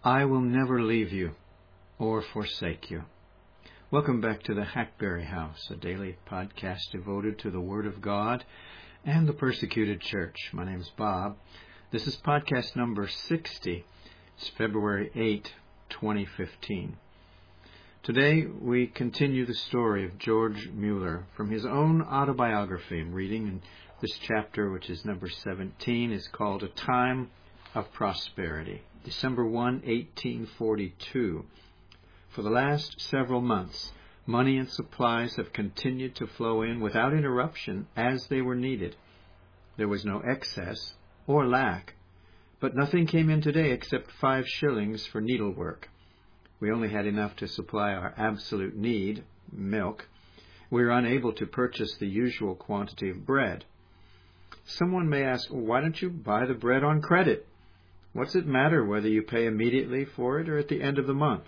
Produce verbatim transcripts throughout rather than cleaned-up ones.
I will never leave you or forsake you. Welcome back to the Hackberry House, a daily podcast devoted to the Word of God and the persecuted church. My name is Bob. This is podcast number sixty. It's February eighth, twenty fifteen. Today we continue the story of George Mueller from his own autobiography. I'm reading in this chapter, which is number seventeen, is called A Time of Prosperity. December first, eighteen forty-two. For the last several months, money and supplies have continued to flow in without interruption as they were needed. There was no excess or lack, but nothing came in today except five shillings for needlework. We only had enough to supply our absolute need, milk. We were unable to purchase the usual quantity of bread. Someone may ask, well, why don't you buy the bread on credit? What's it matter whether you pay immediately for it or at the end of the month?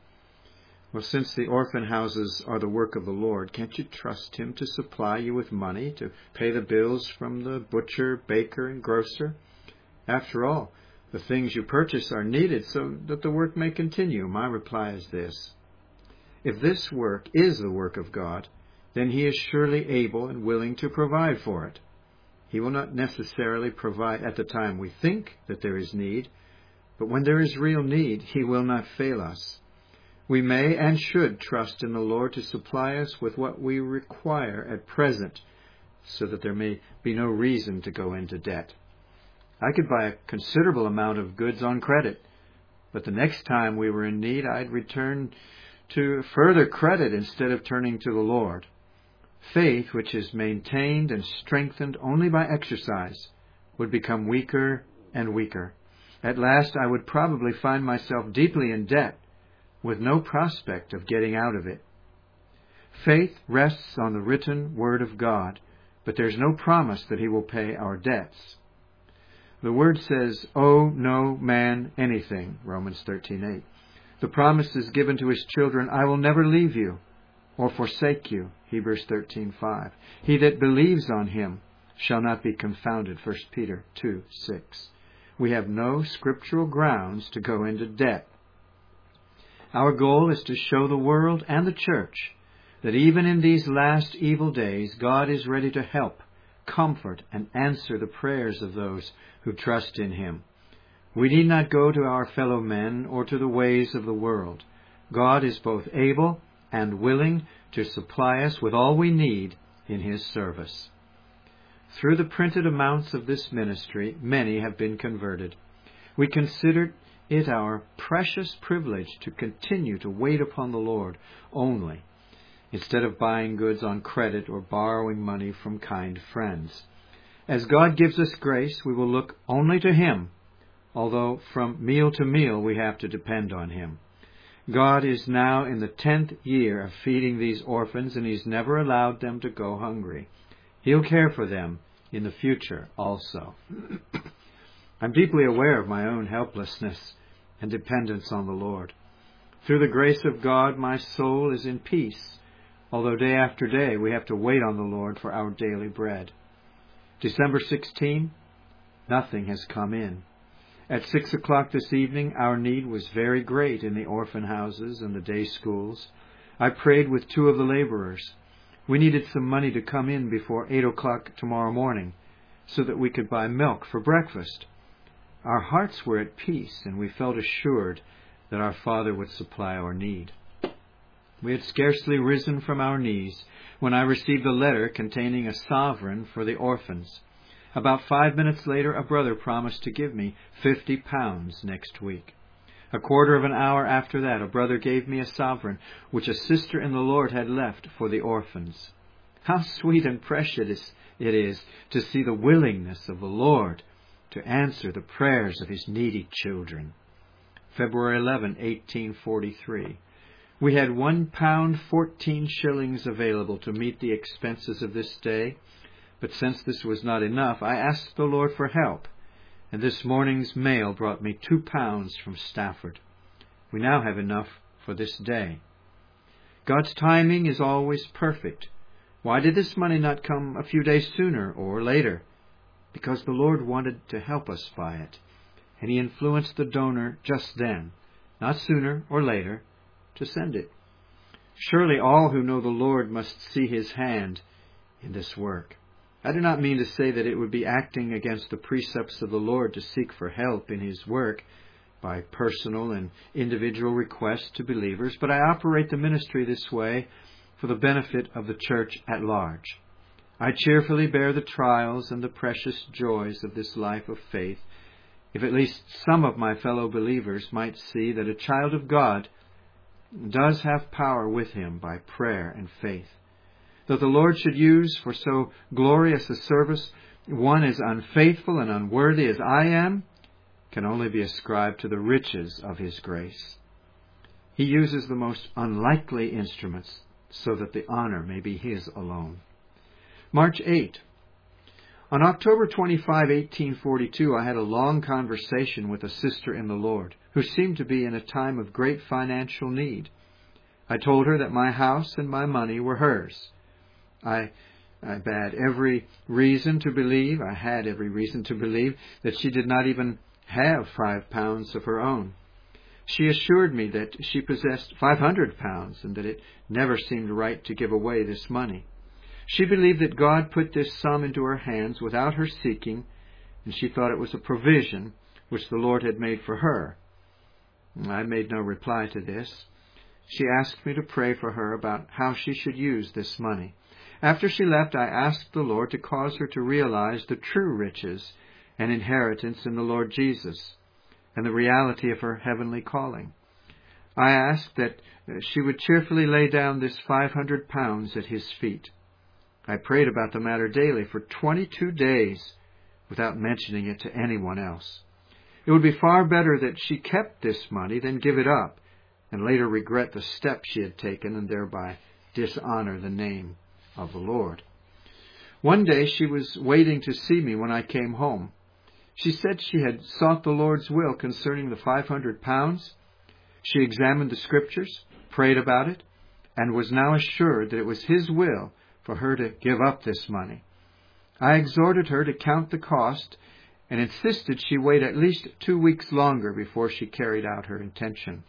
Well, since the orphan houses are the work of the Lord, can't you trust Him to supply you with money to pay the bills from the butcher, baker, and grocer? After all, the things you purchase are needed so that the work may continue. My reply is this. If this work is the work of God, then He is surely able and willing to provide for it. He will not necessarily provide at the time we think that there is need, but when there is real need, He will not fail us. We may and should trust in the Lord to supply us with what we require at present, so that there may be no reason to go into debt. I could buy a considerable amount of goods on credit, but the next time we were in need, I'd return to further credit instead of turning to the Lord. Faith, which is maintained and strengthened only by exercise, would become weaker and weaker. At last, I would probably find myself deeply in debt, with no prospect of getting out of it. Faith rests on the written Word of God, but there's no promise that He will pay our debts. The Word says, owe no man anything, Romans thirteen eight. The promise is given to His children, I will never leave you or forsake you, Hebrews thirteen five. He that believes on Him shall not be confounded, First Peter two six. We have no scriptural grounds to go into debt. Our goal is to show the world and the church that even in these last evil days, God is ready to help, comfort, and answer the prayers of those who trust in Him. We need not go to our fellow men or to the ways of the world. God is both able and willing to supply us with all we need in His service. Through the printed amounts of this ministry, many have been converted. We consider it our precious privilege to continue to wait upon the Lord only, instead of buying goods on credit or borrowing money from kind friends. As God gives us grace, we will look only to Him, although from meal to meal we have to depend on Him. God is now in the tenth year of feeding these orphans, and He's never allowed them to go hungry. He'll care for them in the future also. I'm deeply aware of my own helplessness and dependence on the Lord. Through the grace of God, my soul is in peace, although day after day we have to wait on the Lord for our daily bread. December sixteenth, nothing has come in. At six o'clock this evening, our need was very great in the orphan houses and the day schools. I prayed with two of the laborers. We needed some money to come in before eight o'clock tomorrow morning so that we could buy milk for breakfast. Our hearts were at peace, and we felt assured that our Father would supply our need. We had scarcely risen from our knees when I received a letter containing a sovereign for the orphans. About five minutes later, a brother promised to give me fifty pounds next week. A quarter of an hour after that, a brother gave me a sovereign, which a sister in the Lord had left for the orphans. How sweet and precious it is to see the willingness of the Lord to answer the prayers of His needy children. February eleventh, eighteen forty-three. We had one pound fourteen shillings available to meet the expenses of this day. But since this was not enough, I asked the Lord for help, and this morning's mail brought me two pounds from Stafford. We now have enough for this day. God's timing is always perfect. Why did this money not come a few days sooner or later? Because the Lord wanted to help us by it, and He influenced the donor just then not sooner or later, to send it. Surely all who know the Lord must see His hand in this work. I do not mean to say that it would be acting against the precepts of the Lord to seek for help in His work by personal and individual requests to believers, but I operate the ministry this way for the benefit of the church at large. I cheerfully bear the trials and the precious joys of this life of faith, if at least some of my fellow believers might see that a child of God does have power with Him by prayer and faith. That the Lord should use for so glorious a service one as unfaithful and unworthy as I am can only be ascribed to the riches of His grace. He uses the most unlikely instruments so that the honor may be His alone. March eighth. On October twenty-fifth, eighteen forty-two, I had a long conversation with a sister in the Lord who seemed to be in a time of great financial need. I told her that my house and my money were hers. I, I had every reason to believe, I had every reason to believe that she did not even have five pounds of her own. She assured me that she possessed five hundred pounds and that it never seemed right to give away this money. She believed that God put this sum into her hands without her seeking, and she thought it was a provision which the Lord had made for her. I made no reply to this. She asked me to pray for her about how she should use this money. After she left, I asked the Lord to cause her to realize the true riches and inheritance in the Lord Jesus and the reality of her heavenly calling. I asked that she would cheerfully lay down this five hundred pounds at His feet. I prayed about the matter daily for twenty-two days without mentioning it to anyone else. It would be far better that she kept this money than give it up and later regret the step she had taken and thereby dishonor the name of the Lord. One day she was waiting to see me when I came home. She said she had sought the Lord's will concerning the five hundred pounds. She examined the Scriptures, prayed about it, and was now assured that it was His will for her to give up this money. I exhorted her to count the cost and insisted she wait at least two weeks longer before she carried out her intention.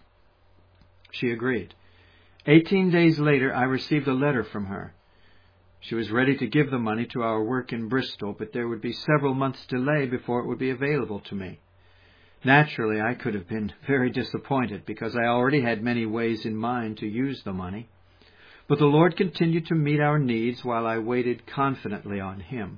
She agreed. Eighteen days later, I received a letter from her. She was ready to give the money to our work in Bristol, but there would be several months' delay before it would be available to me. Naturally, I could have been very disappointed because I already had many ways in mind to use the money. But the Lord continued to meet our needs while I waited confidently on Him.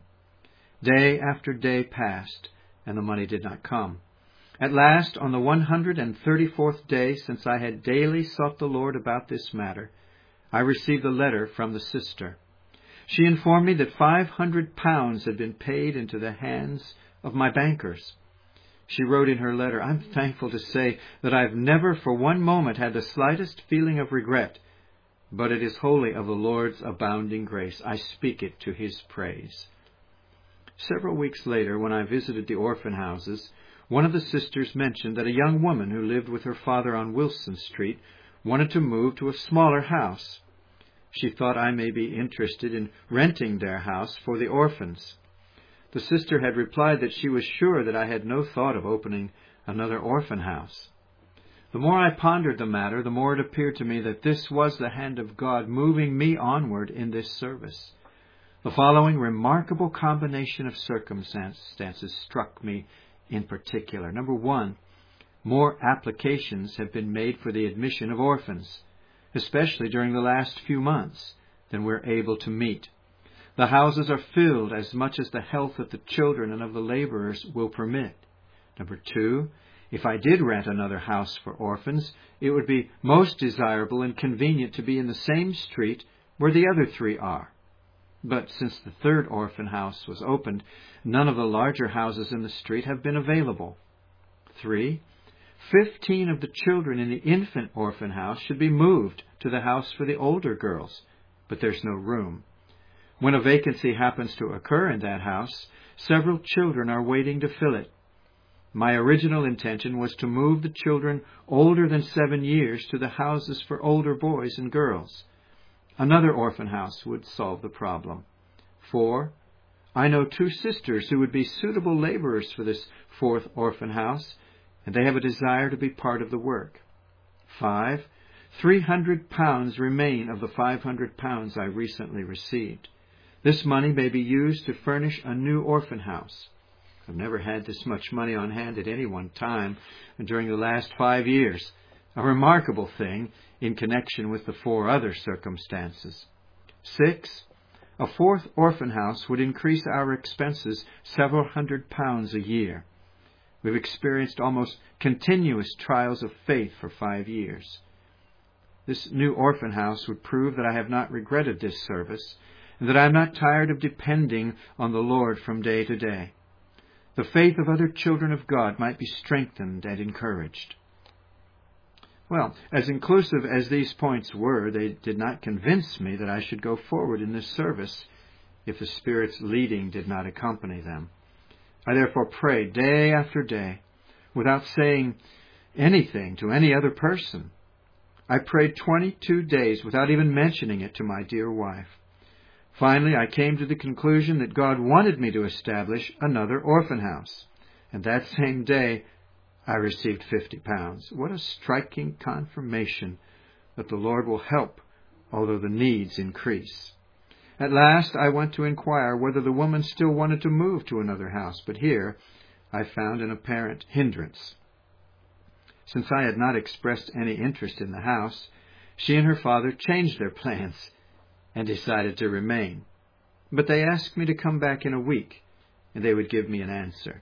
Day after day passed, and the money did not come. At last, on the one hundred thirty-fourth day since I had daily sought the Lord about this matter, I received a letter from the sister. She informed me that five hundred pounds had been paid into the hands of my bankers. She wrote in her letter, "I'm thankful to say that I've never for one moment had the slightest feeling of regret, but it is wholly of the Lord's abounding grace. I speak it to His praise." Several weeks later, when I visited the orphan houses, one of the sisters mentioned that a young woman who lived with her father on Wilson Street wanted to move to a smaller house. She thought I may be interested in renting their house for the orphans. The sister had replied that she was sure that I had no thought of opening another orphan house. The more I pondered the matter, the more it appeared to me that this was the hand of God moving me onward in this service. The following remarkable combination of circumstances struck me in particular. Number one, more applications have been made for the admission of orphans, especially during the last few months, than we're able to meet. The houses are filled as much as the health of the children and of the laborers will permit. Number two, if I did rent another house for orphans, it would be most desirable and convenient to be in the same street where the other three are. But since the third orphan house was opened, none of the larger houses in the street have been available. Three, fifteen of the children in the infant orphan house should be moved to the house for the older girls, but there's no room. When a vacancy happens to occur in that house, several children are waiting to fill it. My original intention was to move the children older than seven years to the houses for older boys and girls. Another orphan house would solve the problem. Four, I know two sisters who would be suitable laborers for this fourth orphan house, and they have a desire to be part of the work. Five, three hundred pounds remain of the five hundred pounds I recently received. This money may be used to furnish a new orphan house. I've never had this much money on hand at any one time during the last five years, a remarkable thing in connection with the four other circumstances. Six, a fourth orphan house would increase our expenses several hundred pounds a year. We've experienced almost continuous trials of faith for five years. This new orphan house would prove that I have not regretted this service, and that I am not tired of depending on the Lord from day to day. The faith of other children of God might be strengthened and encouraged. Well, as inclusive as these points were, they did not convince me that I should go forward in this service if the Spirit's leading did not accompany them. I therefore prayed day after day, without saying anything to any other person. I prayed twenty-two days without even mentioning it to my dear wife. Finally, I came to the conclusion that God wanted me to establish another orphan house. And that same day, I received fifty pounds. What a striking confirmation that the Lord will help, although the needs increase. At last, I went to inquire whether the woman still wanted to move to another house, but here I found an apparent hindrance. Since I had not expressed any interest in the house, she and her father changed their plans and decided to remain. But they asked me to come back in a week, and they would give me an answer.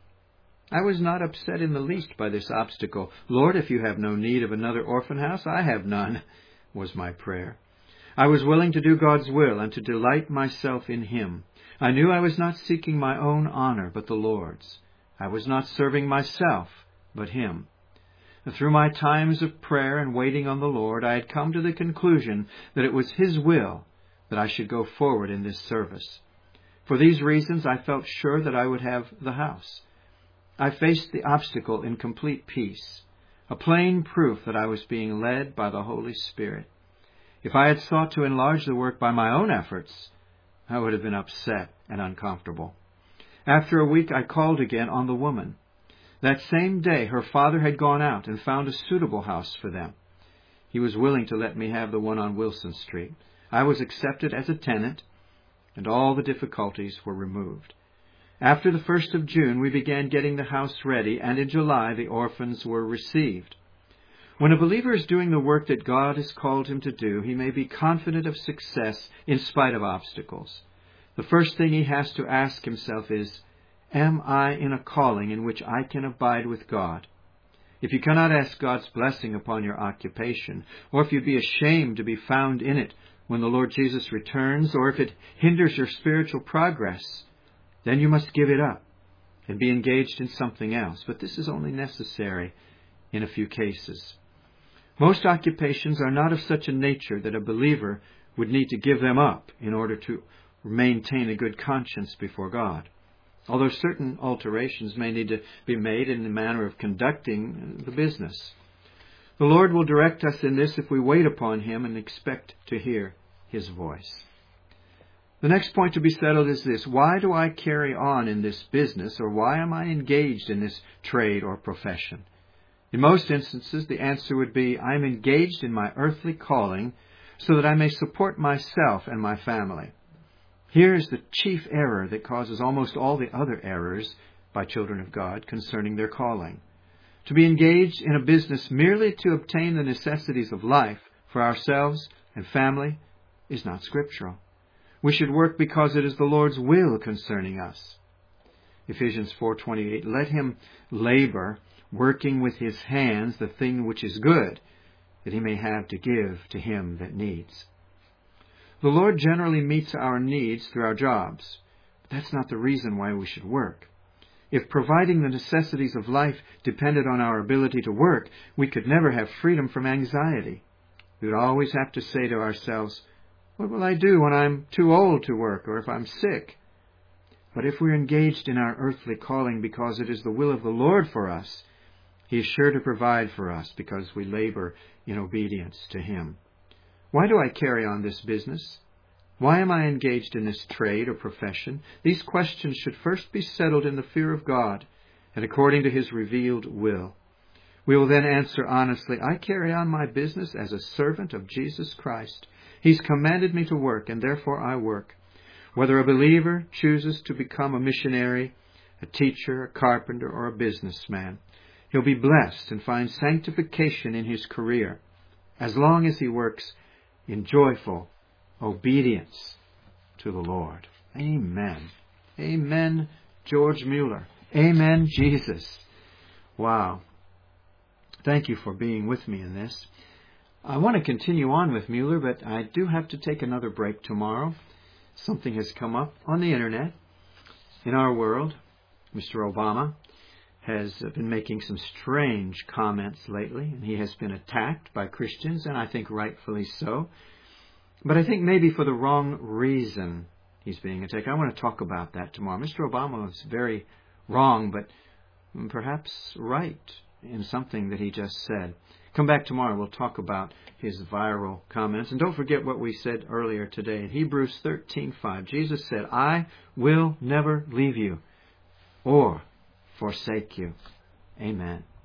I was not upset in the least by this obstacle. Lord, if you have no need of another orphan house, I have none, was my prayer. I was willing to do God's will and to delight myself in Him. I knew I was not seeking my own honor, but the Lord's. I was not serving myself, but Him. And through my times of prayer and waiting on the Lord, I had come to the conclusion that it was His will that I should go forward in this service. For these reasons, I felt sure that I would have the house. I faced the obstacle in complete peace, a plain proof that I was being led by the Holy Spirit. If I had sought to enlarge the work by my own efforts, I would have been upset and uncomfortable. After a week, I called again on the woman. That same day, her father had gone out and found a suitable house for them. He was willing to let me have the one on Wilson Street. I was accepted as a tenant, and all the difficulties were removed. After the first of June, we began getting the house ready, and in July, the orphans were received. When a believer is doing the work that God has called him to do, he may be confident of success in spite of obstacles. The first thing he has to ask himself is, am I in a calling in which I can abide with God? If you cannot ask God's blessing upon your occupation, or if you be ashamed to be found in it when the Lord Jesus returns, or if it hinders your spiritual progress, then you must give it up and be engaged in something else. But this is only necessary in a few cases. Most occupations are not of such a nature that a believer would need to give them up in order to maintain a good conscience before God, although certain alterations may need to be made in the manner of conducting the business. The Lord will direct us in this if we wait upon Him and expect to hear His voice. The next point to be settled is this: why do I carry on in this business, or why am I engaged in this trade or profession? In most instances, the answer would be, I am engaged in my earthly calling so that I may support myself and my family. Here is the chief error that causes almost all the other errors by children of God concerning their calling. To be engaged in a business merely to obtain the necessities of life for ourselves and family is not scriptural. We should work because it is the Lord's will concerning us. Ephesians four twenty-eight, let him labor, working with his hands the thing which is good, that he may have to give to him that needs. The Lord generally meets our needs through our jobs, but that's not the reason why we should work. If providing the necessities of life depended on our ability to work, we could never have freedom from anxiety. We would always have to say to ourselves, what will I do when I'm too old to work, or if I'm sick? But if we're engaged in our earthly calling because it is the will of the Lord for us, He is sure to provide for us because we labor in obedience to Him. Why do I carry on this business? Why am I engaged in this trade or profession? These questions should first be settled in the fear of God and according to His revealed will. We will then answer honestly, I carry on my business as a servant of Jesus Christ. He's commanded me to work, and therefore I work. Whether a believer chooses to become a missionary, a teacher, a carpenter, or a businessman, he'll be blessed and find sanctification in his career as long as he works in joyful obedience to the Lord. Amen. Amen, George Mueller. Amen, Jesus. Wow. Thank you for being with me in this. I want to continue on with Mueller, but I do have to take another break tomorrow. Something has come up on the internet in our world. Mister Obama has been making some strange comments lately, and he has been attacked by Christians, and I think rightfully so. But I think maybe for the wrong reason he's being attacked. I want to talk about that tomorrow. Mister Obama was very wrong, but perhaps right in something that he just said. Come back tomorrow. We'll talk about his viral comments. And don't forget what we said earlier today. In Hebrews thirteen five, Jesus said, I will never leave you or forsake you. Amen.